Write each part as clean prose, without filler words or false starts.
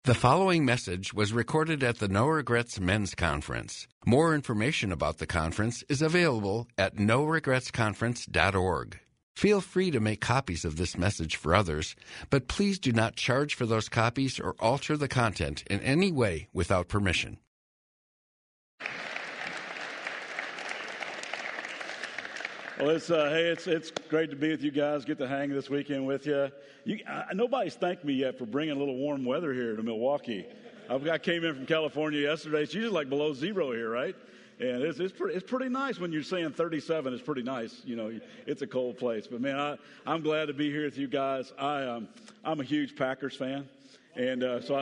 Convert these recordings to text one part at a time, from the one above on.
The following message was recorded at the No Regrets Men's Conference. More information about the conference is available at noregretsconference.org. Feel free to make copies of this message for others, but please do not charge for those copies or alter the content in any way without permission. Well, it's great to be with you guys. Get to hang this weekend with you. Nobody's thanked me yet for bringing a little warm weather here to Milwaukee. I came in from California yesterday. It's usually like below zero here, right? And it's pretty nice when you're saying 37. It's pretty nice. You know, it's a cold place. But man, I'm glad to be here with you guys. I'm a huge Packers fan, and so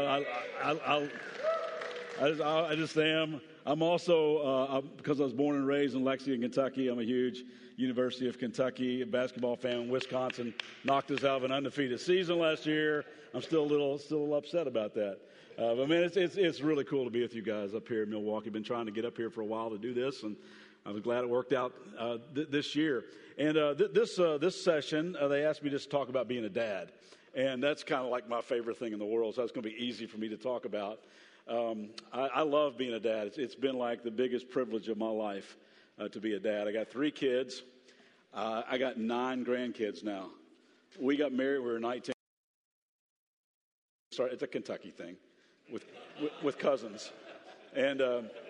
I just am. I'm also because I was born and raised in Lexington, Kentucky. I'm a huge University of Kentucky basketball fan. Wisconsin knocked us out of an undefeated season last year. I'm still a little upset about that. But man, it's really cool to be with you guys up here in Milwaukee. Been trying to get up here for a while to do this, and I was glad it worked out this year. And this session, they asked me just to talk about being a dad, and that's kind of like my favorite thing in the world. So it's going to be easy for me to talk about. I love being a dad. It's been like the biggest privilege of my life to be a dad. I got 3 kids. I got 9 grandkids now. We got married. We were 19. Sorry, it's a Kentucky thing with cousins, and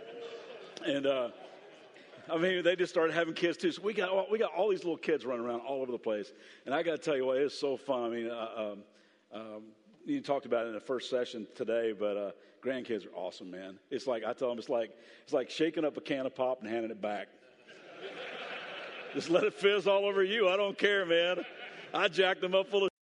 I mean they just started having kids too. So we got all these little kids running around all over the place. And I got to tell you what, it's so fun. I mean, you talked about it in the first session today, but grandkids are awesome, man. It's like I tell them, it's like shaking up a can of pop and handing it back. Just let it fizz all over you. I don't care, man. I jacked them up full of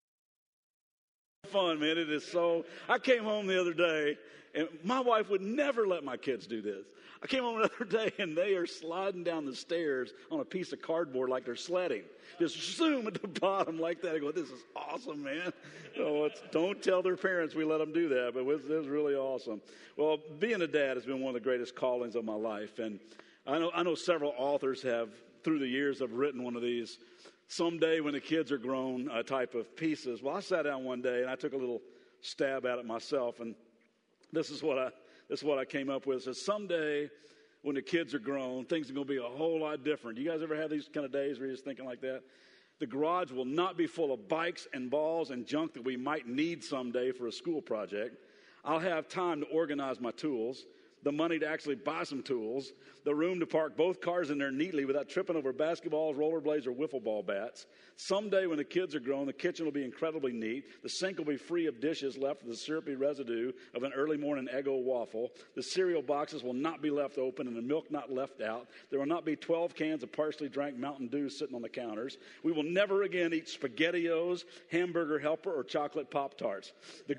fun, man. It is so. I came home the other day, and my wife would never let my kids do this. I came home the other day, and they are sliding down the stairs on a piece of cardboard like they're sledding. Just zoom at the bottom like that. I go, this is awesome, man. Don't tell their parents we let them do that, but it was really awesome. Well, being a dad has been one of the greatest callings of my life, and I know several authors have, through the years, have written one of these someday when the kids are grown type of pieces. Well, I sat down one day and I took a little stab at it myself, and this is what I came up with. It says, someday when the kids are grown, things are going to be a whole lot different. You guys ever have these kind of days where you're just thinking like that? The garage will not be full of bikes and balls and junk that we might need someday for a school project. I'll have time to organize my tools, the money to actually buy some tools, the room to park both cars in there neatly without tripping over basketballs, rollerblades, or wiffle ball bats. Someday when the kids are grown, the kitchen will be incredibly neat. The sink will be free of dishes left with the syrupy residue of an early morning Eggo waffle. The cereal boxes will not be left open and the milk not left out. There will not be 12 cans of partially drank Mountain Dew sitting on the counters. We will never again eat SpaghettiOs, Hamburger Helper, or chocolate Pop-Tarts.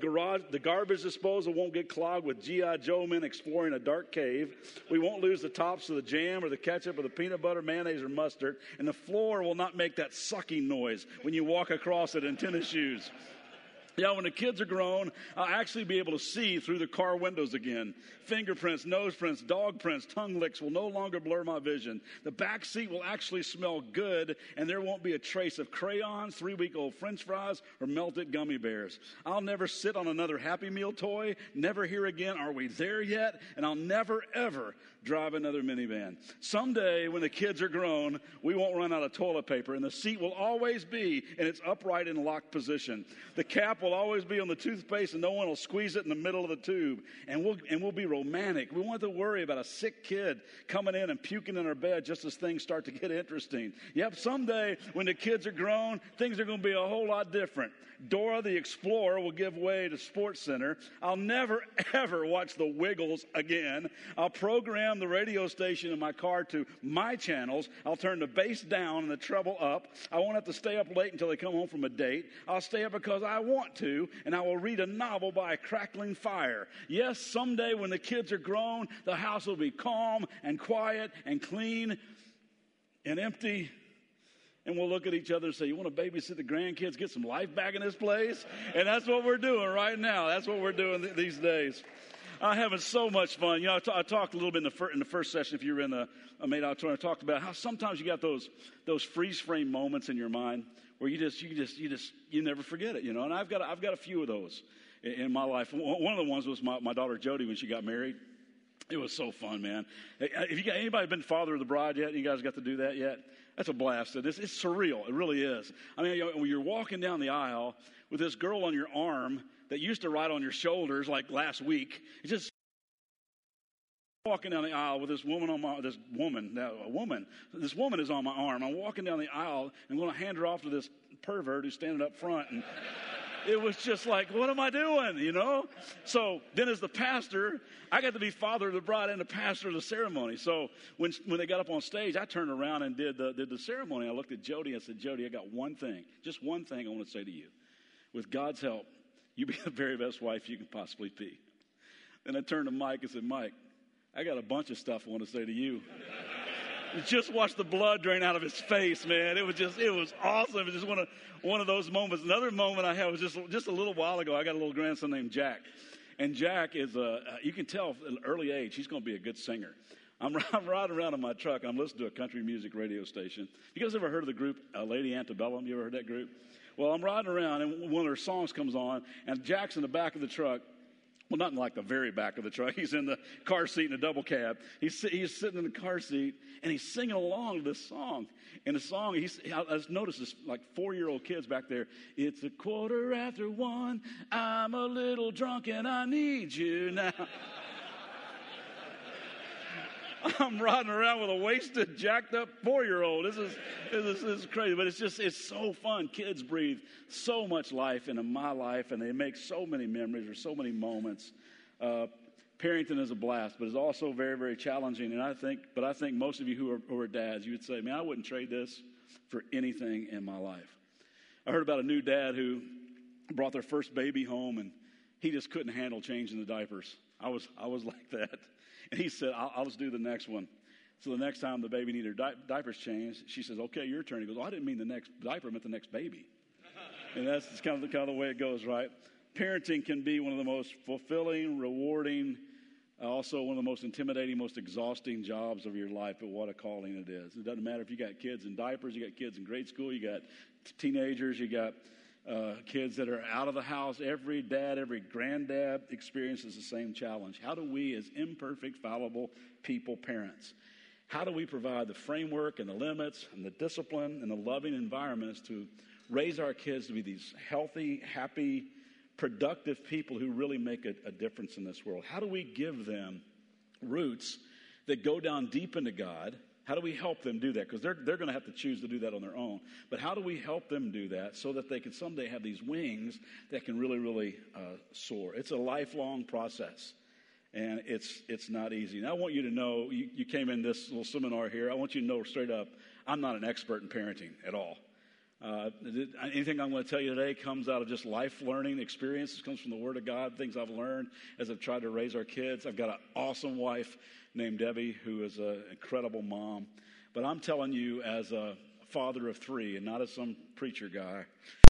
The garbage disposal won't get clogged with G.I. Joe men exploring a dark cave. We won't lose the tops of the jam or the ketchup or the peanut butter, mayonnaise, or mustard. And the floor will not make that sucking noise when you walk across it in tennis shoes. Yeah, when the kids are grown, I'll actually be able to see through the car windows again. Fingerprints, nose prints, dog prints, tongue licks will no longer blur my vision. The back seat will actually smell good, and there won't be a trace of crayons, 3-week-old French fries, or melted gummy bears. I'll never sit on another Happy Meal toy, never hear again, "Are we there yet?" And I'll never, ever drive another minivan. Someday, when the kids are grown, we won't run out of toilet paper, and the seat will always be in its upright and locked position. The cap will always be on the toothpaste, and no one will squeeze it in the middle of the tube. And we'll be romantic. We won't have to worry about a sick kid coming in and puking in our bed just as things start to get interesting. Yep, someday, when the kids are grown, things are going to be a whole lot different. Dora the Explorer will give way to Sports Center. I'll never, ever watch the Wiggles again. I'll program the radio station in my car to my channels. I'll turn the bass down and the treble up. I won't have to stay up late until they come home from a date. I'll stay up because I want to, and I will read a novel by a crackling fire. Yes, someday when the kids are grown, the house will be calm and quiet and clean and empty. And we'll look at each other and say, you want to babysit the grandkids, get some life back in this place? And that's what we're doing right now. That's what we're doing these days. I'm having so much fun. You know, I talked a little bit in the first session, if you were in the main auditorium, I talked about how sometimes you got those freeze frame moments in your mind where you never forget it, you know. And I've got a few of those. in my life. One of the ones was my daughter Jody when she got married. It was so fun, man. If you got anybody been father of the bride yet? You guys got to do that yet? That's a blast. It's surreal. It really is. I mean, when you're walking down the aisle with this girl on your arm that used to ride on your shoulders like last week, it's just walking down the aisle with this woman this woman is on my arm. I'm walking down the aisle and I'm going to hand her off to this pervert who's standing up front, and it was just like, what am I doing, you know? So then as the pastor, I got to be father of the bride and the pastor of the ceremony. So when they got up on stage, I turned around and did the ceremony. I looked at Jody and I said, Jody, I got one thing, just one thing I want to say to you. With God's help, you be the very best wife you can possibly be. Then I turned to Mike and said, Mike, I got a bunch of stuff I want to say to you. Just watch the blood drain out of his face, man. It was awesome. It was just one of those moments. Another moment I had was just a little while ago. I got a little grandson named Jack. And Jack is, you can tell at an early age, he's going to be a good singer. I'm riding around in my truck. I'm listening to a country music radio station. You guys ever heard of the group Lady Antebellum? You ever heard that group? Well, I'm riding around, and one of their songs comes on, and Jack's in the back of the truck. Well, not in like the very back of the truck. He's in the car seat in a double cab. He's sitting in the car seat, and he's singing along to this song. And the song, I just noticed this like 4-year-old kids back there. It's 1:15. I'm a little drunk, and I need you now. I'm riding around with a wasted, jacked up 4-year-old. This is crazy, but it's so fun. Kids breathe so much life into my life, and they make so many memories or so many moments. Parenting is a blast, but it's also very, very challenging. And I think most of you who are dads, you would say, man, I wouldn't trade this for anything in my life. I heard about a new dad who brought their first baby home, and he just couldn't handle changing the diapers. I was like that. And he said, I'll just do the next one. So the next time the baby needed her diapers changed, she says, okay, your turn. He goes, I didn't mean the next diaper, I meant the next baby. And that's kind of the way it goes, right? Parenting can be one of the most fulfilling, rewarding, also one of the most intimidating, most exhausting jobs of your life, but what a calling it is. It doesn't matter if you got kids in diapers, you got kids in grade school, you got teenagers, you got kids that are out of the house. Every dad, every granddad experiences the same challenge. How do we, as imperfect, fallible people, parents, how do we provide the framework and the limits and the discipline and the loving environments to raise our kids to be these healthy, happy, productive people who really make a difference in this world? How do we give them roots that go down deep into God? How do we help them do that? Because they're going to have to choose to do that on their own. But how do we help them do that so that they can someday have these wings that can really, really soar? It's a lifelong process, and it's not easy. And I want you to know, you came in this little seminar here, I want you to know straight up, I'm not an expert in parenting at all. Anything I'm going to tell you today comes out of just life learning experiences, comes from the Word of God, things I've learned as I've tried to raise our kids. I've got an awesome wife named Debbie, who is an incredible mom. But I'm telling you, as a father of 3, and not as some preacher guy,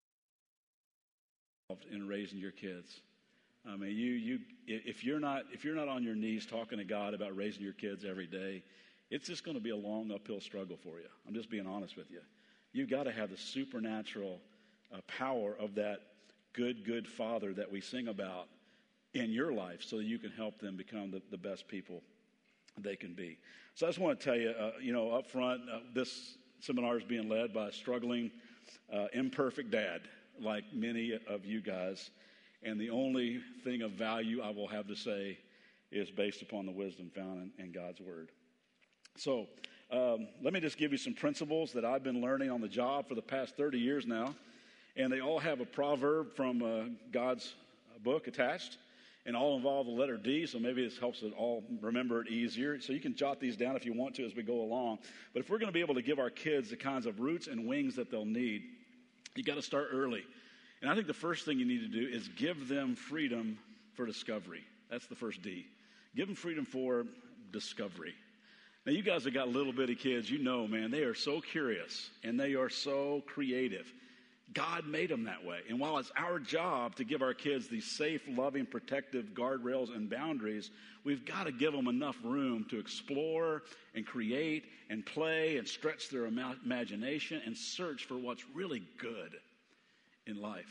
in raising your kids. I mean, if you're not on your knees talking to God about raising your kids every day, it's just going to be a long uphill struggle for you. I'm just being honest with you. You've got to have the supernatural power of that good father that we sing about in your life so that you can help them become the best people they can be. So I just want to tell you, up front, this seminar is being led by a struggling, imperfect dad, like many of you guys. And the only thing of value I will have to say is based upon the wisdom found in God's Word. So let me just give you some principles that I've been learning on the job for the past 30 years now. And they all have a proverb from God's book attached. And all involve the letter D, so maybe this helps us all remember it easier. So you can jot these down if you want to as we go along. But if we're going to be able to give our kids the kinds of roots and wings that they'll need, you got to start early. And I think the first thing you need to do is give them freedom for discovery. That's the first D. Give them freedom for discovery. Now, you guys have got little bitty kids, you know, man, they are so curious and they are so creative. God made them that way. And while it's our job to give our kids these safe, loving, protective guardrails and boundaries, we've got to give them enough room to explore and create and play and stretch their imagination and search for what's really good in life.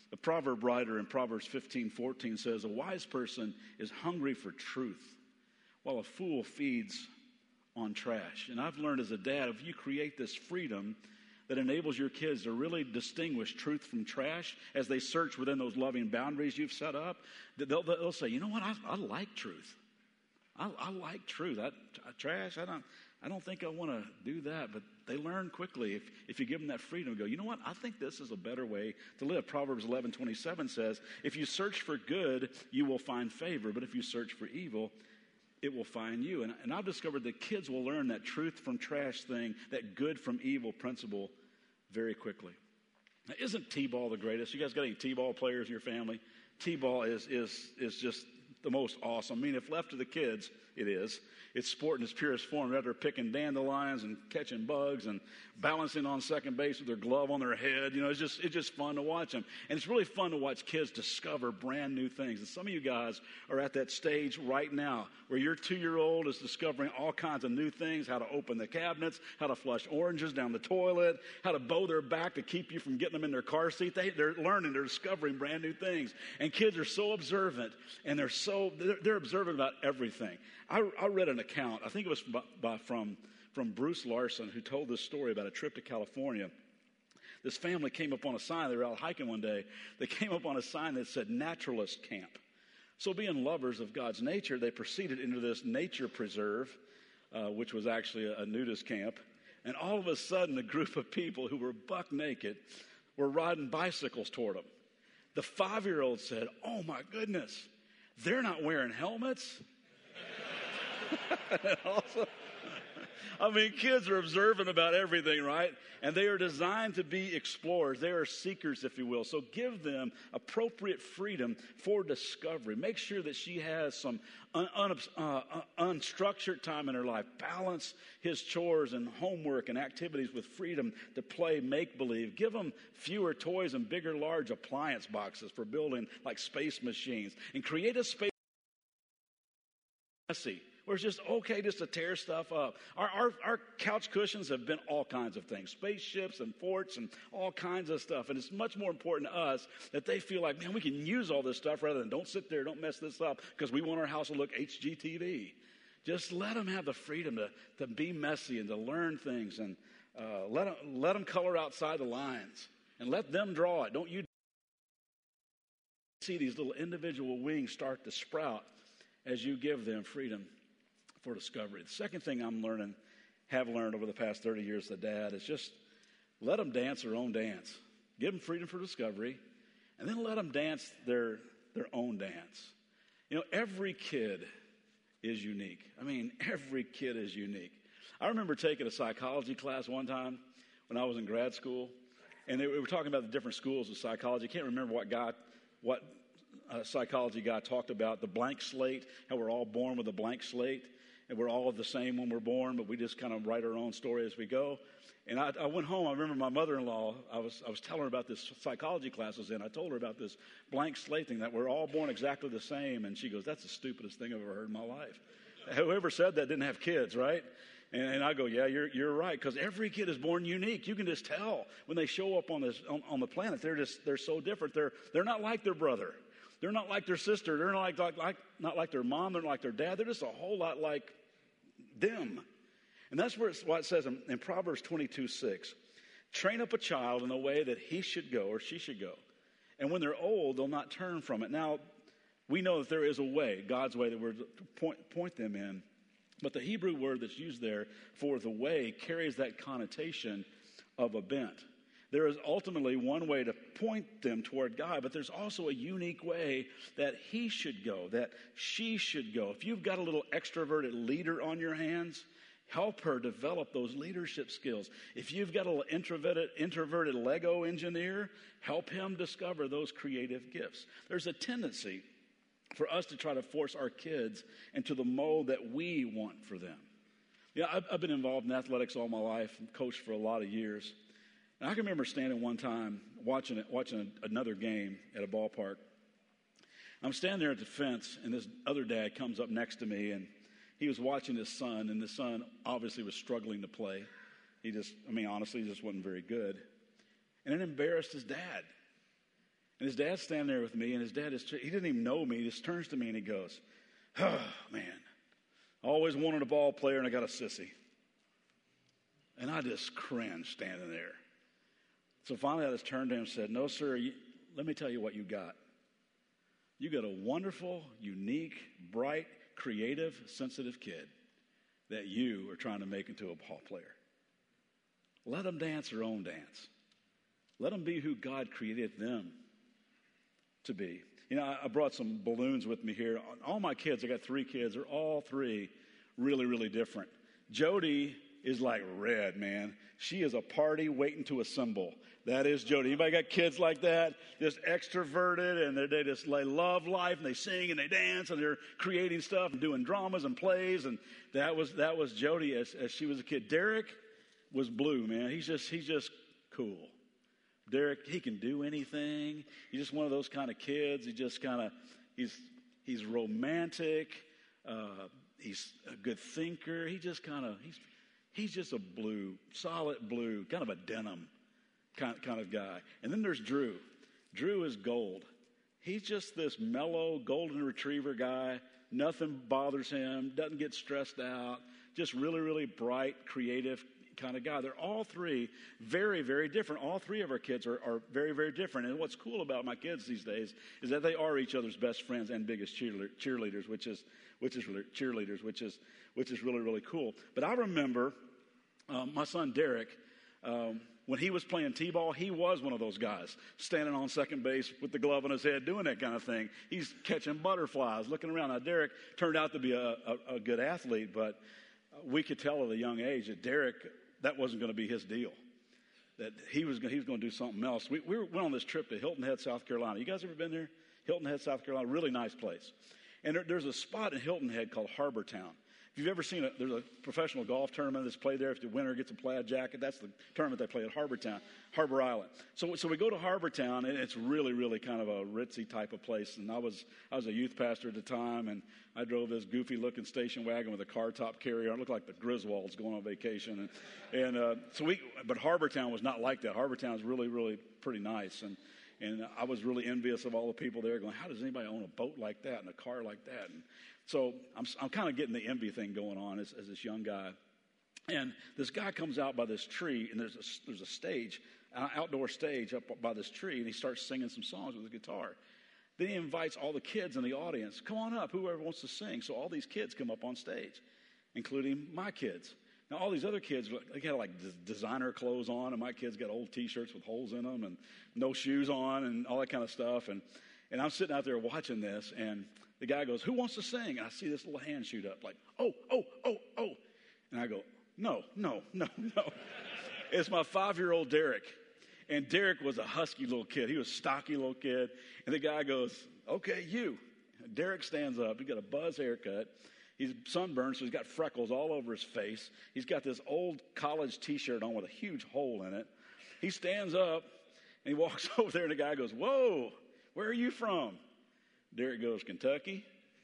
The proverb writer in Proverbs 15:14 says, a wise person is hungry for truth, while a fool feeds on trash. And I've learned as a dad, if you create this freedom that enables your kids to really distinguish truth from trash as they search within those loving boundaries you've set up, they'll say, you know what, I like truth. I like truth. Trash, I don't think I want to do that. But they learn quickly if you give them that freedom to go, you know what, I think this is a better way to live. Proverbs 11:27 says, if you search for good, you will find favor. But if you search for evil, it will find you. And I've discovered that kids will learn that truth from trash thing, that good from evil principle very quickly. Now, isn't T-ball the greatest? You guys got any T-ball players in your family? T-ball is just the most awesome. I mean, if left to the kids, it is. It's sport in its purest form. They're picking dandelions and catching bugs and balancing on second base with their glove on their head. You know, it's just fun to watch them. And it's really fun to watch kids discover brand new things. And some of you guys are at that stage right now where your 2-year-old is discovering all kinds of new things, how to open the cabinets, how to flush oranges down the toilet, how to bow their back to keep you from getting them in their car seat. They're learning, they're discovering brand new things. And kids are so observant, and they're observant about everything. I read an account, I think it was from Bruce Larson, who told this story about a trip to California. This family came up on a sign. They were out hiking one day. They came up on a sign that said naturalist camp. So being lovers of God's nature, they proceeded into this nature preserve, which was actually a nudist camp. And all of a sudden, a group of people who were buck naked were riding bicycles toward them. The 5-year-old said, oh my goodness, they're not wearing helmets. Also, I mean, kids are observant about everything, right? And they are designed to be explorers. They are seekers, if you will. So give them appropriate freedom for discovery. Make sure that she has some unstructured time in her life. Balance his chores and homework and activities with freedom to play make-believe. Give them fewer toys and bigger, large appliance boxes for building like space machines. And create a space messy, where it's just okay just to tear stuff up. Our couch cushions have been all kinds of things, spaceships and forts and all kinds of stuff. And it's much more important to us that they feel like, man, we can use all this stuff rather than don't sit there, don't mess this up because we want our house to look HGTV. Just let them have the freedom to be messy and to learn things, and let them color outside the lines and let them draw it. Don't you see these little individual wings start to sprout as you give them freedom for discovery. The second thing have learned over the past 30 years as a dad is just let them dance their own dance. Give them freedom for discovery, and then let them dance their own dance. You know, every kid is unique. I mean, every kid is unique. I remember taking a psychology class one time when I was in grad school, and we were talking about the different schools of psychology. I can't remember what psychology guy talked about, the blank slate, how we're all born with a blank slate, and we're all the same when we're born, but we just kind of write our own story as we go. And I went home. I remember my mother-in-law, I was telling her about this psychology class I was in. I told her about this blank slate thing, that we're all born exactly the same. And she goes, that's the stupidest thing I've ever heard in my life. Whoever said that didn't have kids, right? And I go, yeah, you're right, because every kid is born unique. You can just tell when they show up on the planet. They're so different. They're not like their brother. They're not like their sister. They're not like their mom. They're not like their dad. They're just a whole lot like them. And that's why it says in Proverbs 22:6, train up a child in the way that he should go or she should go. And when they're old, they'll not turn from it. Now, we know that there is a way, God's way, that we're to point them in. But the Hebrew word that's used there for the way carries that connotation of a bent. There is ultimately one way to point them toward God, but there's also a unique way that he should go, that she should go. If you've got a little extroverted leader on your hands, help her develop those leadership skills. If you've got a little introverted Lego engineer, help him discover those creative gifts. There's a tendency for us to try to force our kids into the mold that we want for them. Yeah, I've been involved in athletics all my life and coached for a lot of years. And I can remember standing one time watching another game at a ballpark. I'm standing there at the fence, and this other dad comes up next to me, and he was watching his son, and the son obviously was struggling to play. Honestly, he just wasn't very good. And it embarrassed his dad. And his dad's standing there with me, and his dad he didn't even know me. He just turns to me and he goes, "Oh, man, I always wanted a ball player, and I got a sissy." And I just cringed standing there. So finally I just turned to him and said, "No, sir, let me tell you what you got. You got a wonderful, unique, bright, creative, sensitive kid that you are trying to make into a ball player. Let them dance their own dance. Let them be who God created them to be." You know, I brought some balloons with me here. All my kids, I got 3 kids, are all 3 really, really different. Jody is like red, man. She is a party waiting to assemble. That is Jody. Anybody got kids like that? Just extroverted, and they love life, and they sing and they dance, and they're creating stuff and doing dramas and plays. And that was Jody as she was a kid. Derek was blue, man. He's just cool. Derek, he can do anything. He's just one of those kind of kids. He's romantic. He's a good thinker. He's just a blue, solid blue, kind of a denim kind of guy. And then there's Drew. Drew is gold. He's just this mellow golden retriever guy. Nothing bothers him, doesn't get stressed out, just really, really bright, creative kind of guy. They're all 3 very, very different. All 3 of our kids are very, very different. And what's cool about my kids these days is that they are each other's best friends and biggest cheerleaders, which is really, really cool. But I remember my son Derek, when he was playing t-ball, he was one of those guys standing on second base with the glove on his head doing that kind of thing. He's catching butterflies, looking around. Now, Derek turned out to be a good athlete, but we could tell at a young age that Derek, that wasn't going to be his deal, that he was going to do something else. We went on this trip to Hilton Head, South Carolina. You guys ever been there? Hilton Head, South Carolina, really nice place. And there's a spot in Hilton Head called Harbor Town. If you've ever seen there's a professional golf tournament that's played there. If the winner gets a plaid jacket, that's the tournament they play at Harbor Town, Harbor Island. So we go to Harbor Town, and it's really, really kind of a ritzy type of place. And I was a youth pastor at the time, and I drove this goofy-looking station wagon with a car-top carrier. I looked like the Griswolds going on vacation. But Harbor Town was not like that. Harbor Town is really, really pretty nice. And I was really envious of all the people there going, how does anybody own a boat like that and a car like that? And so I'm kind of getting the envy thing going on as this young guy. And this guy comes out by this tree, and there's a stage, an outdoor stage up by this tree, and he starts singing some songs with a guitar. Then he invites all the kids in the audience, come on up, whoever wants to sing. So all these kids come up on stage, including my kids. Now, all these other kids, they got like designer clothes on, and my kids got old T-shirts with holes in them and no shoes on and all that kind of stuff. And I'm sitting out there watching this, and the guy goes, who wants to sing? And I see this little hand shoot up like, oh. And I go, no. It's my 5-year-old Derek. And Derek was a husky little kid. He was a stocky little kid. And the guy goes, okay, you. And Derek stands up. He's got a buzz haircut. He's sunburned, so he's got freckles all over his face. He's got this old college T-shirt on with a huge hole in it. He stands up, and he walks over there, and the guy goes, whoa, where are you from? Derek goes, Kentucky.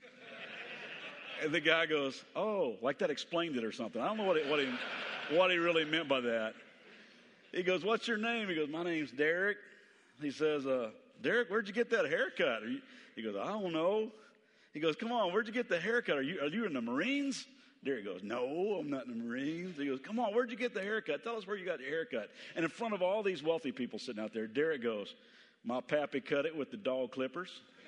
And the guy goes, oh, like that explained it or something. I don't know what he really meant by that. He goes, what's your name? He goes, my name's Derek. He says, Derek, where'd you get that haircut? He goes, I don't know. He goes, come on, where'd you get the haircut? Are you in the Marines? Derek goes, no, I'm not in the Marines. He goes, come on, where'd you get the haircut? Tell us where you got your haircut. And in front of all these wealthy people sitting out there, Derek goes, my pappy cut it with the dog clippers.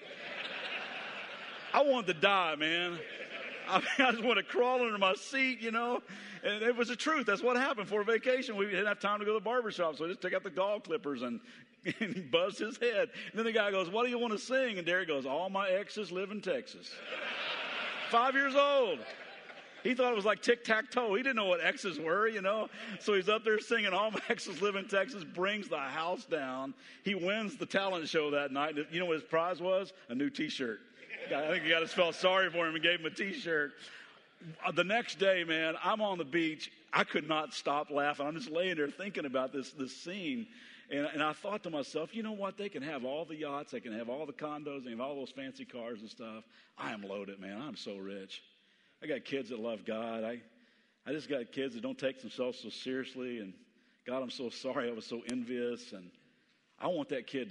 I wanted to die, man. I just wanted to crawl under my seat, you know. And it was the truth. That's what happened for a vacation. We didn't have time to go to the barbershop, so I just took out the dog clippers and he buzzed his head. And then the guy goes, what do you want to sing? And Derek goes, all my exes live in Texas. 5 years old. He thought it was like tic-tac-toe. He didn't know what exes were, you know. So he's up there singing, all my exes live in Texas, brings the house down. He wins the talent show that night. You know what his prize was? A new T-shirt. I think the guy just felt sorry for him and gave him a T-shirt. The next day, man, I'm on the beach. I could not stop laughing. I'm just laying there thinking about this scene. And I thought to myself, you know what? They can have all the yachts. They can have all the condos. They can have all those fancy cars and stuff. I am loaded, man. I'm so rich. I got kids that love God. I just got kids that don't take themselves so seriously. And God, I'm so sorry I was so envious. And I want that kid to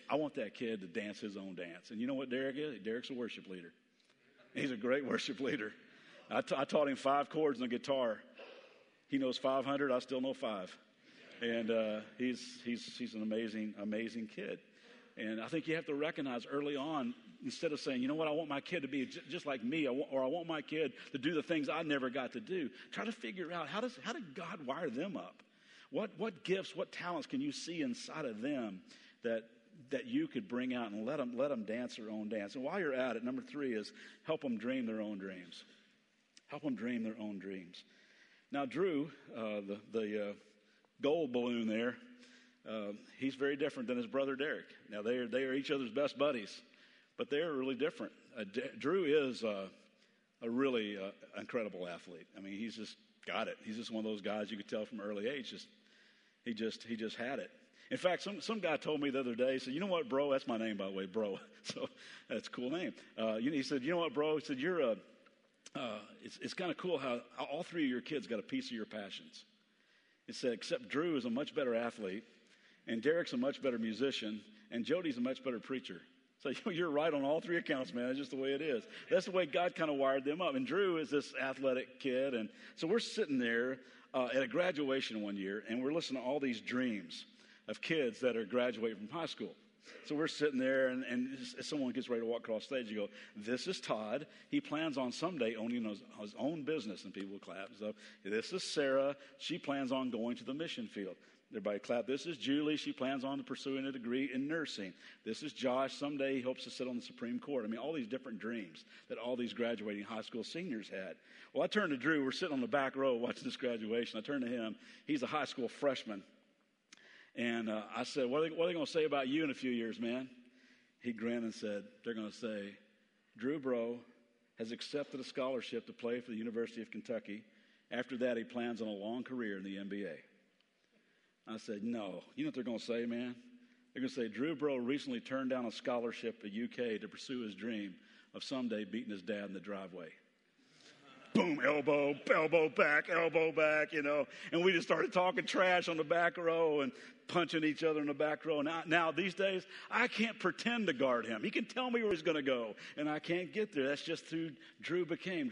I want that kid to dance his own dance. And you know what Derek is? Derek's a worship leader. He's a great worship leader. I taught him 5 chords on the guitar. He knows 500. I still know 5. And he's an amazing kid. And I think you have to recognize early on, instead of saying, you know what, I want my kid to be just like me, or I want my kid to do the things I never got to do. Try to figure out how did God wire them up? What gifts, what talents can you see inside of them that you could bring out and let them dance their own dance? And while you're at it, number 3 is help them dream their own dreams. Help them dream their own dreams. Now, Drew, the gold balloon there, he's very different than his brother Derek. Now, they are each other's best buddies, but they're really different. Drew is a really incredible athlete. I mean, he's just got it. He's just one of those guys you could tell from early age. He just had it. In fact, some guy told me the other day, he said, you know what, bro? That's my name, by the way, bro. So that's a cool name. He said, you know what, bro? He said, it's kind of cool how all 3 of your kids got a piece of your passions. He said, except Drew is a much better athlete, and Derek's a much better musician, and Jody's a much better preacher. So you're right on all 3 accounts, man. It's just the way it is. That's the way God kind of wired them up. And Drew is this athletic kid. And so we're sitting there at a graduation one year, and we're listening to all these dreams of kids that are graduating from high school. So we're sitting there, and someone gets ready to walk across stage. You go, this is Todd. He plans on someday owning his own business, and people will clap. So this is Sarah. She plans on going to the mission field. Everybody clap. This is Julie. She plans on pursuing a degree in nursing. This is Josh. Someday he hopes to sit on the Supreme Court. I mean, all these different dreams that all these graduating high school seniors had. Well, I turned to Drew. We're sitting on the back row watching this graduation. I turned to him. He's a high school freshman. And I said, what are they going to say about you in a few years, man? He grinned and said, they're going to say, Drew Bro has accepted a scholarship to play for the University of Kentucky. After that, he plans on a long career in the NBA. I said, no. You know what they're going to say, man? They're going to say, Drew Bro recently turned down a scholarship at UK to pursue his dream of someday beating his dad in the driveway. Boom, elbow back, you know. And we just started talking trash on the back row and punching each other in the back row. Now these days, I can't pretend to guard him. He can tell me where he's going to go, and I can't get there. That's just who Drew became.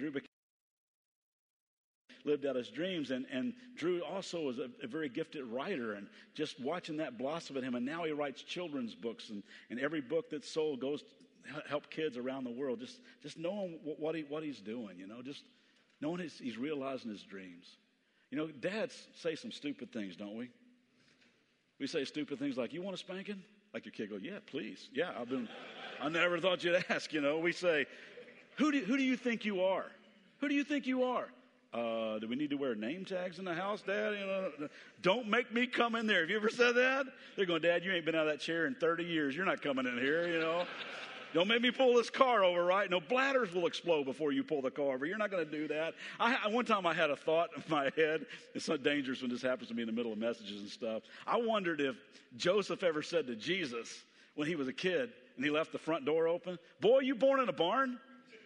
Lived out his dreams, and Drew also was a very gifted writer, and just watching that blossom in him, and now he writes children's books, and every book that's sold goes to help kids around the world. Just knowing what he's doing, you know, just knowing he's realizing his dreams. You know, dads say some stupid things, don't we? We say stupid things like, you want a spanking? Like your kid go, yeah, please. Yeah, I never thought you'd ask, you know. We say, who do you think you are? Who do you think you are? Do we need to wear name tags in the house, Dad? You know, don't make me come in there. Have you ever said that? They're going, Dad, you ain't been out of that chair in 30 years. You're not coming in here, you know. Don't make me pull this car over, right? No, bladders will explode before you pull the car over. You're not going to do that. One time I had a thought in my head. It's so dangerous when this happens to me in the middle of messages and stuff. I wondered if Joseph ever said to Jesus when he was a kid and he left the front door open, boy, you born in a barn?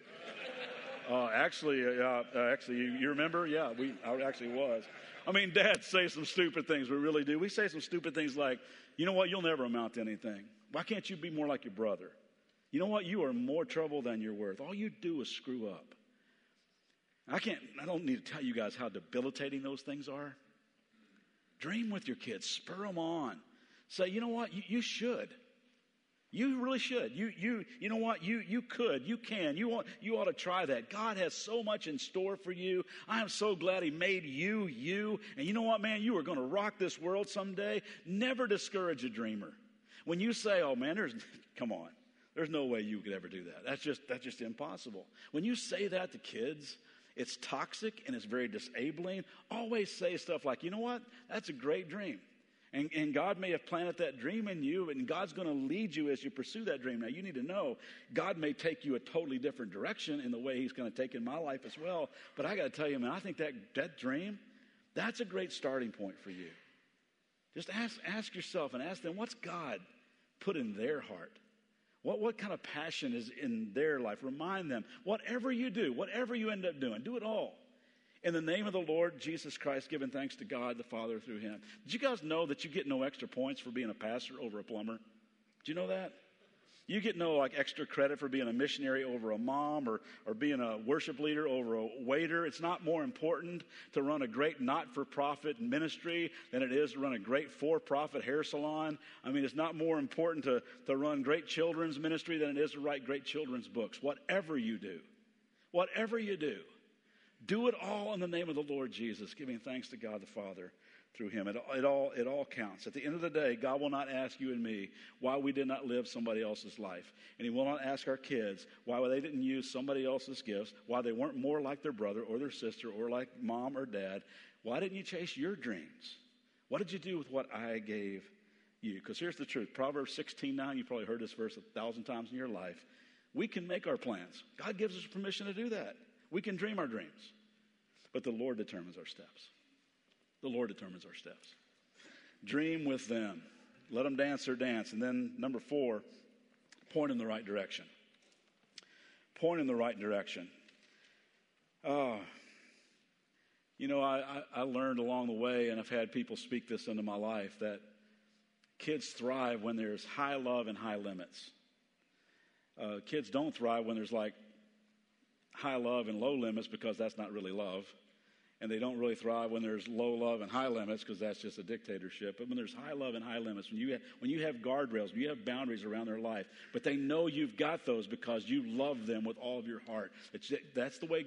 Actually, you remember? Yeah, I actually was. I mean, dads say some stupid things. We really do. We say some stupid things like, you know what? You'll never amount to anything. Why can't you be more like your brother? You know what? You are more trouble than you're worth. All you do is screw up. I don't need to tell you guys how debilitating those things are. Dream with your kids. Spur them on. Say, you know what? You should. You really should. You know what? You could. You can. You ought to try that. God has so much in store for you. I am so glad he made you. And you know what, man? You are going to rock this world someday. Never discourage a dreamer. When you say, oh, man, come on. There's no way you could ever do that. That's just impossible. When you say that to kids, it's toxic and it's very disabling. Always say stuff like, you know what? That's a great dream. And God may have planted that dream in you, and God's going to lead you as you pursue that dream. Now, you need to know God may take you a totally different direction in the way he's going to take in my life as well. But I got to tell you, man, I think that dream, that's a great starting point for you. Just ask yourself and ask them, what's God put in their heart? What kind of passion is in their life? Remind them, whatever you do, whatever you end up doing, do it all in the name of the Lord Jesus Christ, giving thanks to God the Father through him. Did you guys know that you get no extra points for being a pastor over a plumber? Do you know that? You get no like extra credit for being a missionary over a mom or being a worship leader over a waiter. It's not more important to run a great not-for-profit ministry than it is to run a great for-profit hair salon. I mean, it's not more important to run great children's ministry than it is to write great children's books. Whatever you do, do it all in the name of the Lord Jesus, giving thanks to God the Father through him. It all counts. At the end of the day, God will not ask you and me why we did not live somebody else's life. And he will not ask our kids why they didn't use somebody else's gifts, why they weren't more like their brother or their sister or like mom or dad. Why didn't you chase your dreams? What did you do with what I gave you? Because here's the truth. Proverbs 16:9, you probably heard this verse 1,000 times in your life. We can make our plans. God gives us permission to do that. We can dream our dreams. But the Lord determines our steps. The Lord determines our steps. Dream with them. Let them dance their dance. And then number 4, point in the right direction. Point in the right direction. I learned along the way, and I've had people speak this into my life, that kids thrive when there's high love and high limits. Kids don't thrive when there's like high love and low limits, because that's not really love. And they don't really thrive when there's low love and high limits, because that's just a dictatorship. But when there's high love and high limits, when you have guardrails, when you have boundaries around their life, but they know you've got those because you love them with all of your heart. That's the way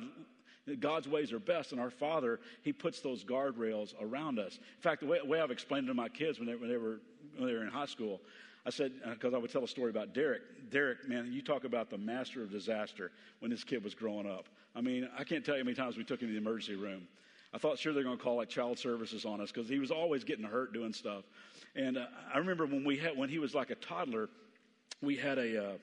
God's ways are best. And our Father, he puts those guardrails around us. In fact, the way I've explained it to my kids when they were in high school, I said, because I would tell a story about Derek. Derek, man, you talk about the master of disaster when this kid was growing up. I mean, I can't tell you how many times we took him to the emergency room. I thought sure they're going to call like child services on us, because he was always getting hurt doing stuff. And I remember when he was like a toddler, we had a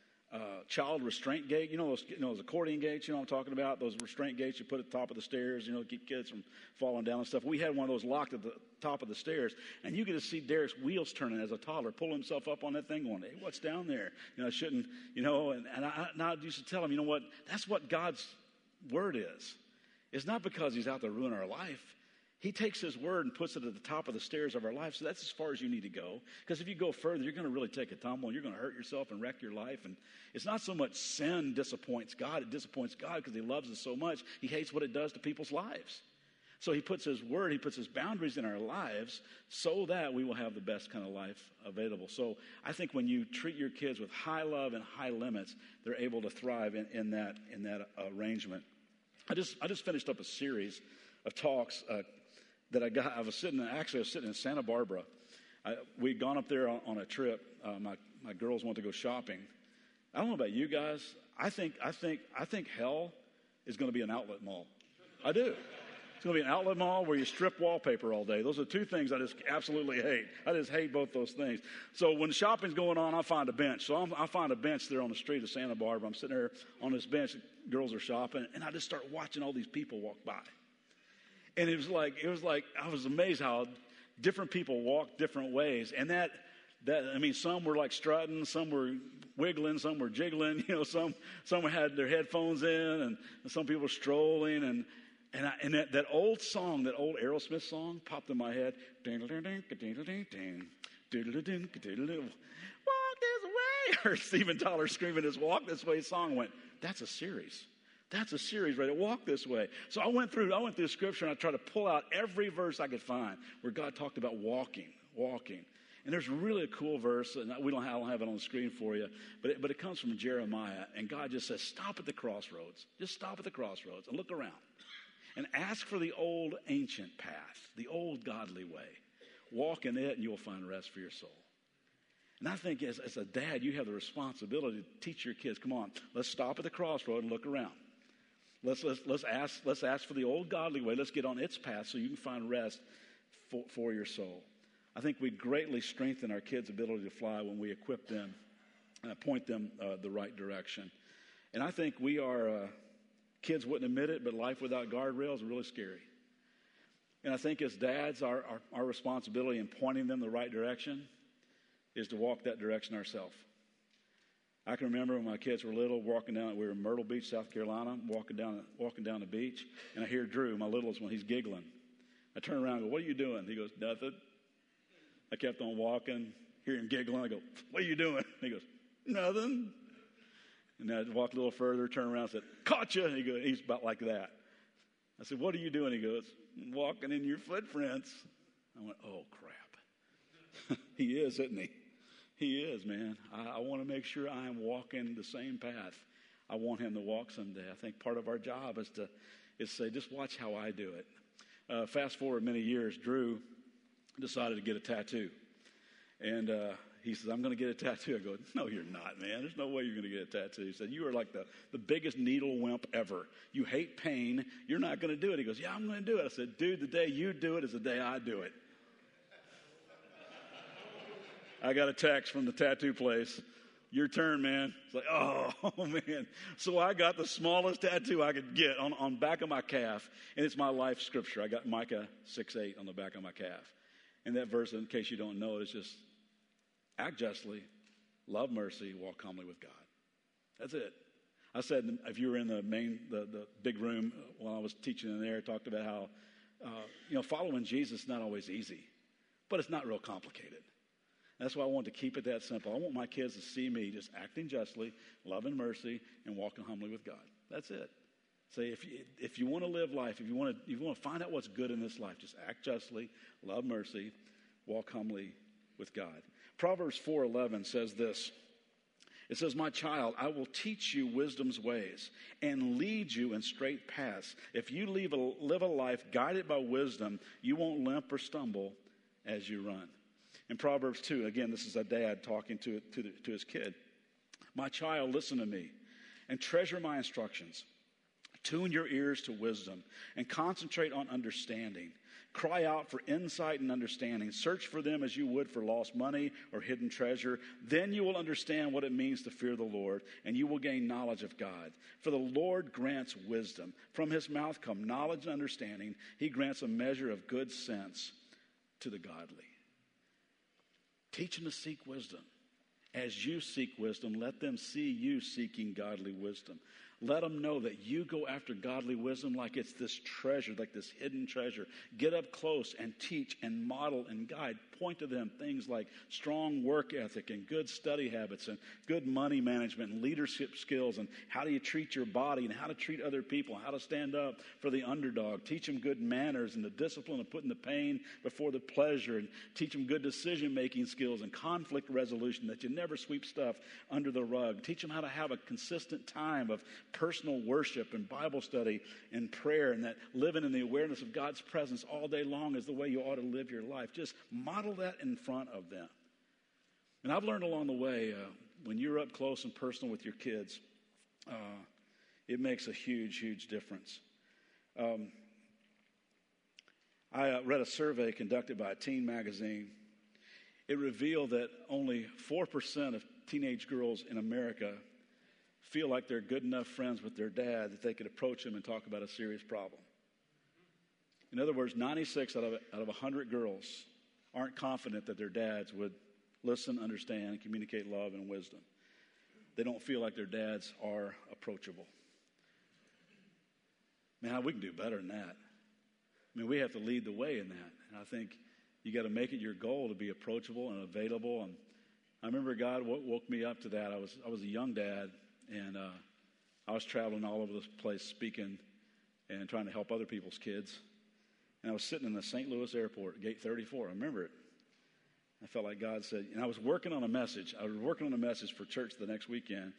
child restraint gate. You know those accordion gates, you know what I'm talking about? Those restraint gates you put at the top of the stairs, to keep kids from falling down and stuff. We had one of those locked at the top of the stairs, and you get to see Derek's wheels turning as a toddler, pull himself up on that thing going, hey, what's down there? I shouldn't, and I used to tell him, you know what? That's what God's word is. It's not because he's out to ruin our life. He takes his word and puts it at the top of the stairs of our life. So that's as far as you need to go. Because if you go further, you're going to really take a tumble, and you're going to hurt yourself and wreck your life. And it's not so much sin disappoints God. It disappoints God because he loves us so much. He hates what it does to people's lives. So he puts his word, he puts his boundaries in our lives so that we will have the best kind of life available. So I think when you treat your kids with high love and high limits, they're able to thrive in that arrangement. I just finished up a series of talks that I got. I was sitting in Santa Barbara. We'd gone up there on a trip. My girls wanted to go shopping. I don't know about you guys. I think hell is going to be an outlet mall. I do. It's going to be an outlet mall where you strip wallpaper all day. Those are two things I just absolutely hate. I just hate both those things. So when shopping's going on, I find a bench. So I find a bench there on the street of Santa Barbara. I'm sitting there on this bench. Girls are shopping, and I just start watching all these people walk by. And it was like I was amazed how different people walk different ways. And some were like strutting, some were wiggling, some were jiggling. Some had their headphones in, and some people were strolling. And that old song, that old Aerosmith song, popped in my head. Walk this way. Or Steven Tyler screaming his "Walk This Way" song. Went, that's a series. That's a series, right? Walk this way. So I went through Scripture, and I tried to pull out every verse I could find where God talked about walking. And there's really a cool verse, and I don't have it on the screen for you, but it comes from Jeremiah, and God just says, stop at the crossroads. Just stop at the crossroads and look around. And ask for the old ancient path, the old godly way. Walk in it, and you'll find rest for your soul. And I think as a dad, you have the responsibility to teach your kids, come on, let's stop at the crossroad and look around. Let's ask for the old godly way. Let's get on its path so you can find rest for your soul. I think we greatly strengthen our kids' ability to fly when we equip them and point them the right direction. And I think kids wouldn't admit it, but life without guardrails is really scary. And I think as dads, our responsibility in pointing them the right direction is to walk that direction ourselves. I can remember when my kids were little, we were in Myrtle Beach, South Carolina, walking down the beach, and I hear Drew, my littlest one, he's giggling. I turn around and go, what are you doing? He goes, nothing. I kept on walking, hear him giggling. I go, what are you doing? He goes, nothing. And I walked a little further, turned around and said, caught you. He's about like that. I said, what are you doing? He goes, walking in your footprints. I went, oh, crap. He is, isn't he? He is, man. I want to make sure I am walking the same path I want him to walk someday. I think part of our job is to say, just watch how I do it. Fast forward many years, Drew decided to get a tattoo. And he says, I'm going to get a tattoo. I go, no, you're not, man. There's no way you're going to get a tattoo. He said, you are like the biggest needle wimp ever. You hate pain. You're not going to do it. He goes, yeah, I'm going to do it. I said, dude, the day you do it is the day I do it. I got a text from the tattoo place. Your turn, man. It's like, oh, man. So I got the smallest tattoo I could get on back of my calf, and it's my life scripture. I got Micah 6:8 on the back of my calf. And that verse, in case you don't know it, is just act justly, love mercy, walk humbly with God. That's it. I said, if you were in the big room while I was teaching in there, I talked about how, following Jesus is not always easy, but it's not real complicated. That's why I want to keep it that simple. I want my kids to see me just acting justly, loving mercy, and walking humbly with God. That's it. Say, if you want to live life, if you want to find out what's good in this life, just act justly, love mercy, walk humbly with God. Proverbs 4:11 says this. It says, my child, I will teach you wisdom's ways and lead you in straight paths. If you live a life guided by wisdom, you won't limp or stumble as you run. In Proverbs 2, again, this is a dad talking to his kid. My child, listen to me and treasure my instructions. Tune your ears to wisdom and concentrate on understanding. Cry out for insight and understanding. Search for them as you would for lost money or hidden treasure. Then you will understand what it means to fear the Lord, and you will gain knowledge of God. For the Lord grants wisdom. From his mouth come knowledge and understanding. He grants a measure of good sense to the godly. Teach them to seek wisdom. As you seek wisdom, let them see you seeking godly wisdom. Let them know that you go after godly wisdom like it's this treasure, like this hidden treasure. Get up close and teach and model and guide. Point to them things like strong work ethic and good study habits and good money management and leadership skills and how do you treat your body and how to treat other people and how to stand up for the underdog. Teach them good manners and the discipline of putting the pain before the pleasure, and teach them good decision-making skills and conflict resolution, that you never sweep stuff under the rug. Teach them how to have a consistent time of personal worship and Bible study and prayer, and that living in the awareness of God's presence all day long is the way you ought to live your life. Just model that in front of them. And I've learned along the way, when you're up close and personal with your kids, it makes a huge, huge difference. I read a survey conducted by a teen magazine. It revealed that only 4% of teenage girls in America feel like they're good enough friends with their dad that they could approach him and talk about a serious problem. In other words, 96 out of 100 girls aren't confident that their dads would listen, understand, and communicate love and wisdom. They don't feel like their dads are approachable. Man, we can do better than that. I mean, we have to lead the way in that. And I think you got to make it your goal to be approachable and available. And I remember God woke me up to that. I was a young dad. And I was traveling all over the place speaking and trying to help other people's kids. And I was sitting in the St. Louis airport, gate 34. I remember it. I felt like God said, and I was working on a message. I was working on a message for church the next weekend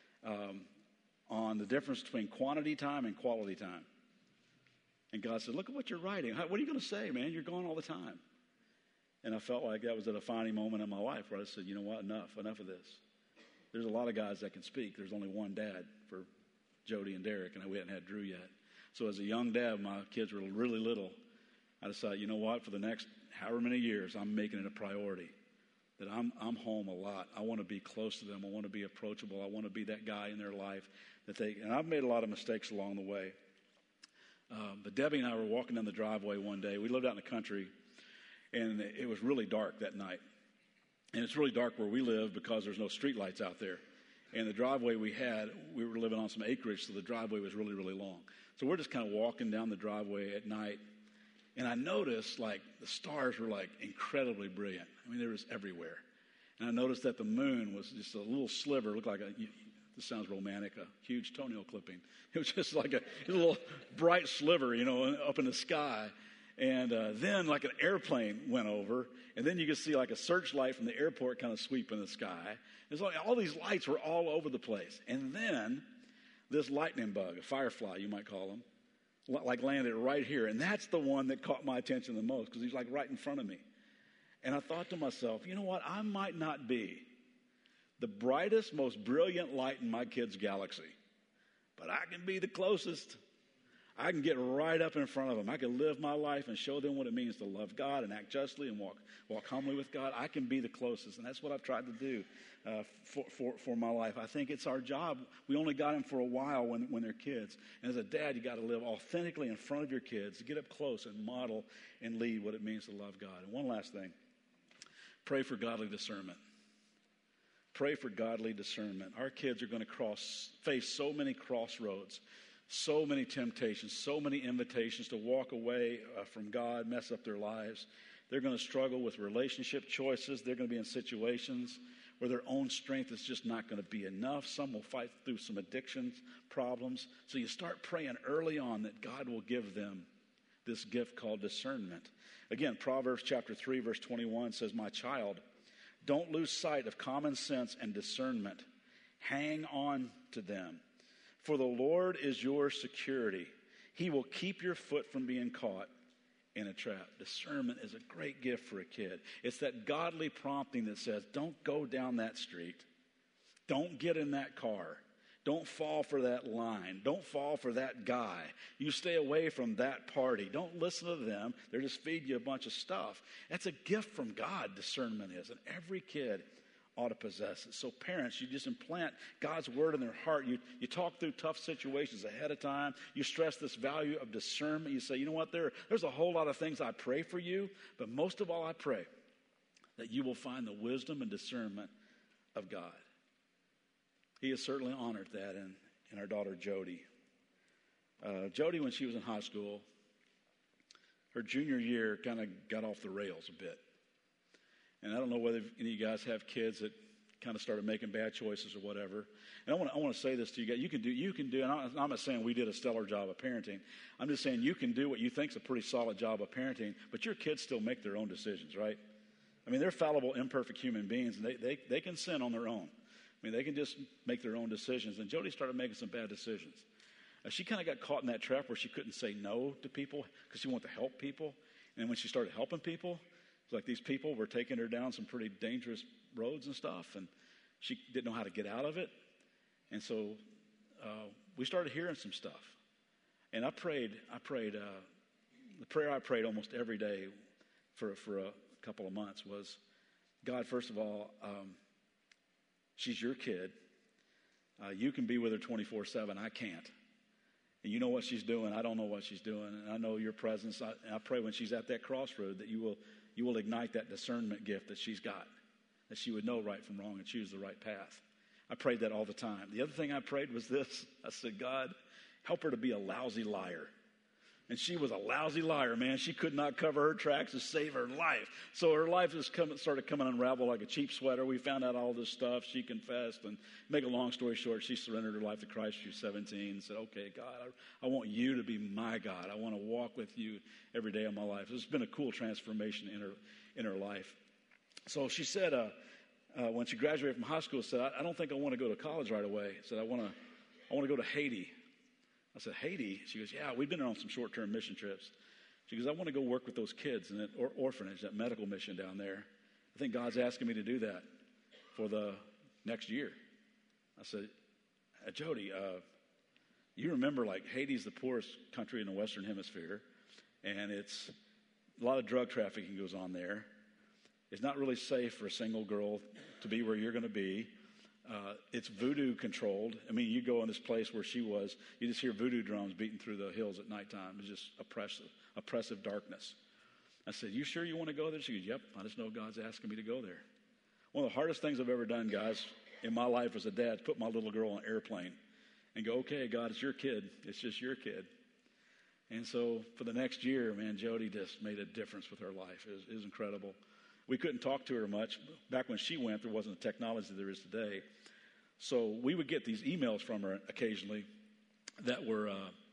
on the difference between quantity time and quality time. And God said, look at what you're writing. What are you going to say, man? You're gone all the time. And I felt like that was a defining moment in my life where I said, you know what, enough of this. There's a lot of guys that can speak. There's only one dad for Jody and Derek, and we hadn't had Drew yet. So as a young dad, my kids were really little. I decided, you know what, for the next however many years, I'm making it a priority that I'm home a lot. I want to be close to them. I want to be approachable. I want to be that guy in their life and I've made a lot of mistakes along the way. But Debbie and I were walking down the driveway one day. We lived out in the country, and it was really dark that night. And it's really dark where we live because there's no street lights out there. And the driveway we were living on some acreage, so the driveway was really, really long. So we're just kind of walking down the driveway at night. And I noticed, like, the stars were, like, incredibly brilliant. I mean, they were just everywhere. And I noticed that the moon was just a little sliver, looked like this sounds romantic, a huge toenail clipping. It was just like a little bright sliver, up in the sky. And then like an airplane went over, and then you could see like a searchlight from the airport kind of sweeping the sky. It's like all these lights were all over the place. And then this lightning bug, a firefly you might call them, like landed right here. And that's the one that caught my attention the most because he's like right in front of me. And I thought to myself, you know what? I might not be the brightest, most brilliant light in my kids' galaxy, but I can be the closest. I can get right up in front of them. I can live my life and show them what it means to love God and act justly and walk humbly with God. I can be the closest, and that's what I've tried to do for my life. I think it's our job. We only got them for a while when they're kids. And as a dad, you got to live authentically in front of your kids, get up close and model and lead what it means to love God. And one last thing, pray for godly discernment. Pray for godly discernment. Our kids are going to face so many crossroads, so many temptations, so many invitations to walk away from God, mess up their lives. They're going to struggle with relationship choices. They're going to be in situations where their own strength is just not going to be enough. Some will fight through some addictions, problems. So you start praying early on that God will give them this gift called discernment. Again, Proverbs chapter 3, verse 21 says, "My child, don't lose sight of common sense and discernment. Hang on to them. For the Lord is your security. He will keep your foot from being caught in a trap." Discernment is a great gift for a kid. It's that godly prompting that says, don't go down that street. Don't get in that car. Don't fall for that line. Don't fall for that guy. You stay away from that party. Don't listen to them. They're just feeding you a bunch of stuff. That's a gift from God, discernment is. And every kid ought to possess it. So parents, you just implant God's word in their heart. You talk through tough situations ahead of time. You stress this value of discernment. You say, you know what, there's a whole lot of things I pray for you, but most of all I pray that you will find the wisdom and discernment of God. He has certainly honored that in our daughter Jody. Jody, when she was in high school, her junior year kind of got off the rails a bit. And I don't know whether any of you guys have kids that kind of started making bad choices or whatever. And I want to say this to you guys. You can do, and I'm not saying we did a stellar job of parenting. I'm just saying you can do what you think is a pretty solid job of parenting, but your kids still make their own decisions, right? I mean, they're fallible, imperfect human beings, and they can sin on their own. I mean, they can just make their own decisions. And Jody started making some bad decisions. She kind of got caught in that trap where she couldn't say no to people because she wanted to help people. And when she started helping people, it's like these people were taking her down some pretty dangerous roads and stuff, and she didn't know how to get out of it. And so we started hearing some stuff. And I prayed. The prayer I prayed almost every day for a couple of months was, God, first of all, she's your kid. You can be with her 24/7. I can't. And you know what she's doing. I don't know what she's doing. And I know your presence. I pray when she's at that crossroad that you will ignite that discernment gift that she's got, that she would know right from wrong and choose the right path. I prayed that all the time. The other thing I prayed was this. I said, God, help her to be a lousy liar. And she was a lousy liar, man. She could not cover her tracks to save her life. So her life just started coming unraveled like a cheap sweater. We found out all this stuff. She confessed. And make a long story short, she surrendered her life to Christ. She was 17 and said, okay, God, I want you to be my God. I want to walk with you every day of my life. It's been a cool transformation in her life. So she said, when she graduated from high school, said, I don't think I want to go to college right away. Said, I want to go to Haiti. I said, Haiti? She goes, yeah, we've been on some short-term mission trips. She goes, I want to go work with those kids in that orphanage, that medical mission down there. I think God's asking me to do that for the next year. I said, Jody, you remember, like, Haiti's the poorest country in the Western Hemisphere, and it's a lot of drug trafficking goes on there. It's not really safe for a single girl to be where you're going to be. It's voodoo controlled. I mean, you go in this place where she was, you just hear voodoo drums beating through the hills at nighttime. It's just oppressive darkness. I said, you sure you want to go there? She goes, yep, I just know God's asking me to go there. One of the hardest things I've ever done, guys, in my life as a dad, is put my little girl on an airplane and go, okay, God, it's your kid. It's just your kid. And so for the next year, man, Jody just made a difference with her life. It was incredible. We couldn't talk to her much. Back when she went, there wasn't the technology there is today. So we would get these emails from her occasionally that were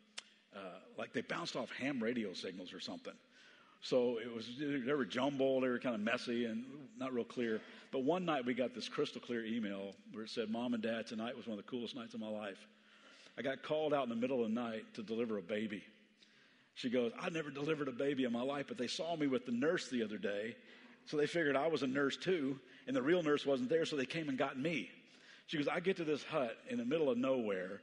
like they bounced off ham radio signals or something. So they were jumbled, they were kind of messy and not real clear. But one night we got this crystal clear email where it said, "Mom and Dad, tonight was one of the coolest nights of my life. I got called out in the middle of the night to deliver a baby." She goes, "I never delivered a baby in my life, but they saw me with the nurse the other day, so they figured I was a nurse too, and the real nurse wasn't there, so they came and got me." She goes, "I get to this hut in the middle of nowhere.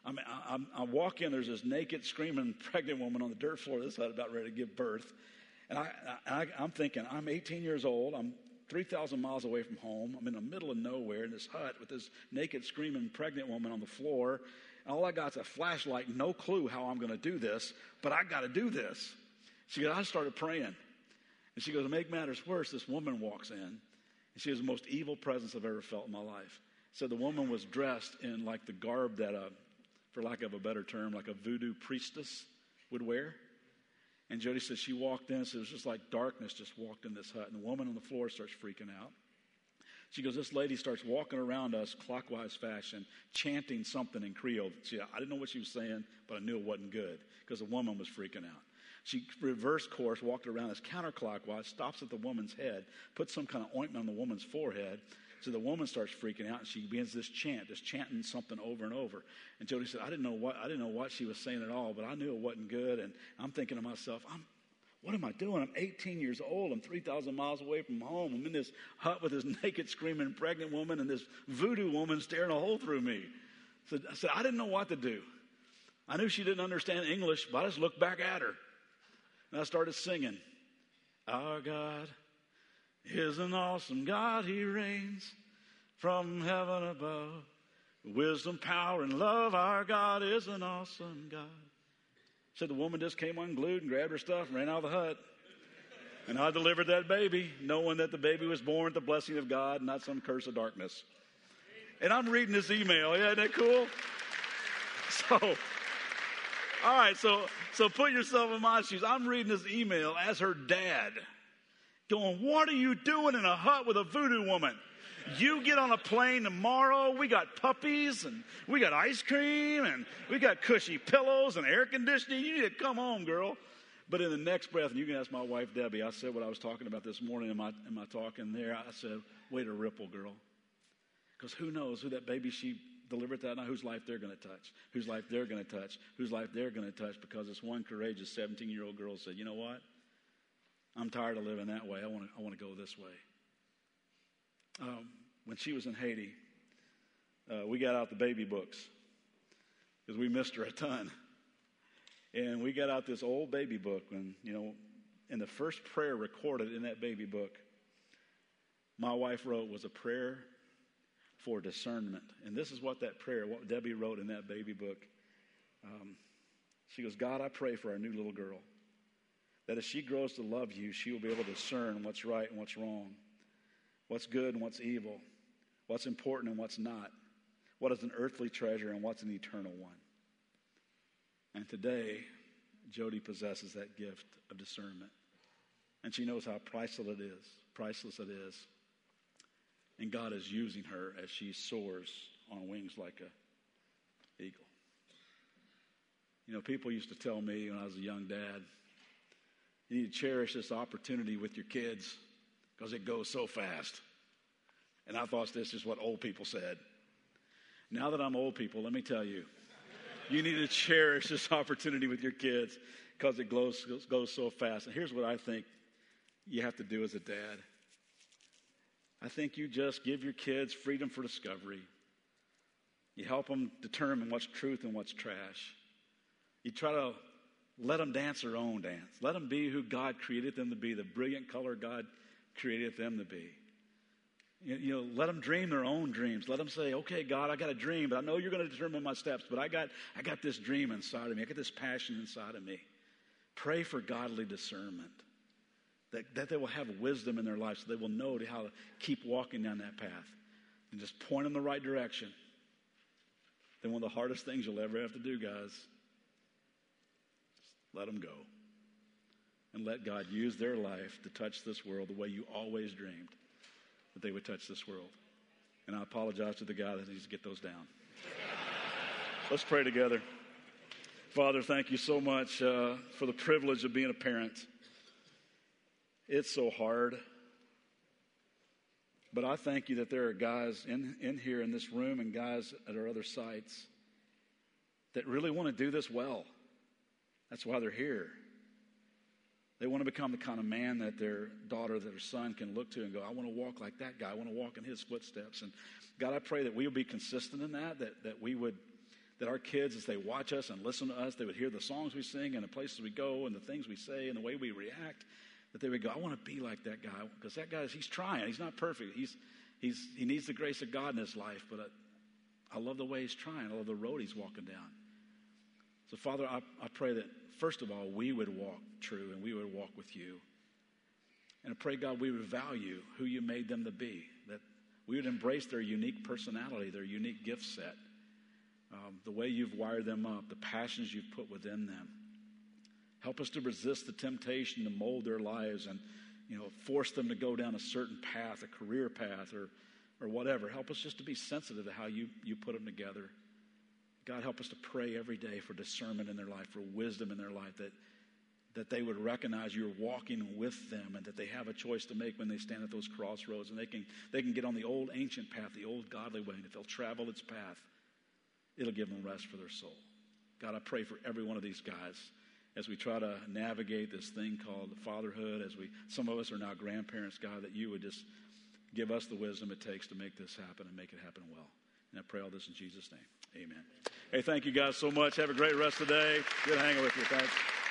I walk in, there's this naked, screaming pregnant woman on the dirt floor of this hut about ready to give birth. And I'm thinking, I'm 18 years old. I'm 3,000 miles away from home. I'm in the middle of nowhere in this hut with this naked, screaming pregnant woman on the floor. And all I got is a flashlight, no clue how I'm going to do this, but I got to do this." She goes, "I started praying." And she goes, "To make matters worse, this woman walks in, and she was the most evil presence I've ever felt in my life." So the woman was dressed in like the garb that, for lack of a better term, like a voodoo priestess would wear. And Jody said she walked in, so it was just like darkness just walked in this hut. And the woman on the floor starts freaking out. She goes, "This lady starts walking around us clockwise fashion, chanting something in Creole." I didn't know what she was saying, but I knew it wasn't good because the woman was freaking out. She reversed course, walked around us counterclockwise, stops at the woman's head, puts some kind of ointment on the woman's forehead. So the woman starts freaking out, and she begins this chant, just chanting something over and over. And Jody said, I didn't know what she was saying at all, but I knew it wasn't good. And I'm thinking to myself, what am I doing? I'm 18 years old. I'm 3,000 miles away from home. I'm in this hut with this naked, screaming pregnant woman and this voodoo woman staring a hole through me. So I said, I didn't know what to do. I knew she didn't understand English, but I just looked back at her. And I started singing, "Our God is an awesome God. He reigns from heaven above. Wisdom, power, and love. Our God is an awesome God." So the woman just came unglued and grabbed her stuff and ran out of the hut. And I delivered that baby, knowing that the baby was born with the blessing of God, not some curse of darkness. And I'm reading this email. Yeah, isn't that cool? All right, so put yourself in my shoes. I'm reading this email as her dad, going, "What are you doing in a hut with a voodoo woman? You get on a plane tomorrow. We got puppies and we got ice cream and we got cushy pillows and air conditioning. You need to come home, girl." But in the next breath, and you can ask my wife, Debbie, I said what I was talking about this morning in my talking there. I said, "Way to ripple, girl." Because who knows who that baby she delivered that night, whose life they're going to touch, whose life they're going to touch, whose life they're going to touch, because this one courageous 17-year-old girl said, "You know what? I'm tired of living that way. I want to go this way." When she was in Haiti, we got out the baby books because we missed her a ton. And we got out this old baby book, and, and the first prayer recorded in that baby book, my wife wrote, was a prayer for discernment. And this is what Debbie wrote in that baby book. She goes, "God, I pray for our new little girl, that as she grows to love you, she will be able to discern what's right and what's wrong, what's good and what's evil, what's important and what's not, what is an earthly treasure and what's an eternal one." And today, Jody possesses that gift of discernment. And she knows how priceless it is. And God is using her as she soars on wings like an eagle. People used to tell me when I was a young dad, you need to cherish this opportunity with your kids because it goes so fast. And I thought this is what old people said. Now that I'm old people, let me tell you, you need to cherish this opportunity with your kids because it goes so fast. And here's what I think you have to do as a dad. I think you just give your kids freedom for discovery. You help them determine what's truth and what's trash. You try to let them dance their own dance. Let them be who God created them to be, the brilliant color God created them to be. Let them dream their own dreams. Let them say, "Okay, God, I got a dream, but I know you're going to determine my steps, but I got this dream inside of me. I got this passion inside of me." Pray for godly discernment, that they will have wisdom in their life so they will know how to keep walking down that path and just point in the right direction. Then one of the hardest things you'll ever have to do, guys, just let them go. and let God use their life to touch this world the way you always dreamed that they would touch this world. And I apologize to the guy that needs to get those down. Let's pray together. Father, thank you so much for the privilege of being a parent. It's so hard. But I thank you that there are guys in here in this room and guys at our other sites that really want to do this well. That's why they're here. They want to become the kind of man that their daughter, that their son can look to and go, I want to walk like that guy. I want to walk in his footsteps. And God, I pray that we would be consistent in that our kids, as they watch us and listen to us, they would hear the songs we sing and the places we go and the things we say and the way we react, that they would go, I want to be like that guy. Because that guy, he's trying. He's not perfect. He needs the grace of God in his life. But I love the way he's trying. I love the road he's walking down. So, Father, I pray that, first of all, we would walk true and we would walk with you. And I pray, God, we would value who you made them to be, that we would embrace their unique personality, their unique gift set, the way you've wired them up, the passions you've put within them. Help us to resist the temptation to mold their lives and, force them to go down a certain path, a career path or whatever. Help us just to be sensitive to how you put them together. God, help us to pray every day for discernment in their life, for wisdom in their life, that they would recognize you're walking with them and that they have a choice to make when they stand at those crossroads, and they can get on the old ancient path, the old godly way, and if they'll travel its path, it'll give them rest for their soul. God, I pray for every one of these guys as we try to navigate this thing called fatherhood, some of us are now grandparents, God, that you would just give us the wisdom it takes to make this happen and make it happen well. And I pray all this in Jesus' name. Amen. Hey, thank you guys so much. Have a great rest of the day. Good hanging with you. Thanks.